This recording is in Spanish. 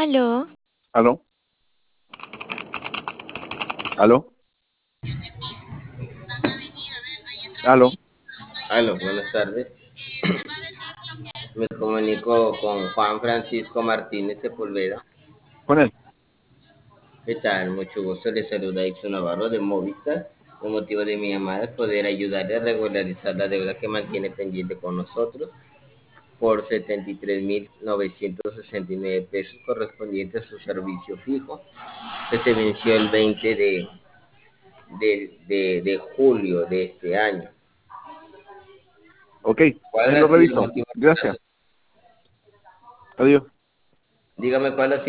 Aló, ¿Aló? ¿Aló? ¿Aló? Aló, buenas tardes. Me comunico con Juan Francisco Martínez Sepúlveda. Con él. ¿Qué tal? Mucho gusto. Le saluda Ixo Navarro de Movistar. El motivo de mi llamada es poder ayudarle a regularizar la deuda que mantiene pendiente con nosotros por 73.969 pesos correspondiente a su servicio fijo, que se venció el 20 de julio de este año. Ok, ¿Cuál ahí ha lo sido el reviso. motivo de la Gracias. Adiós. Dígame cuál ha sido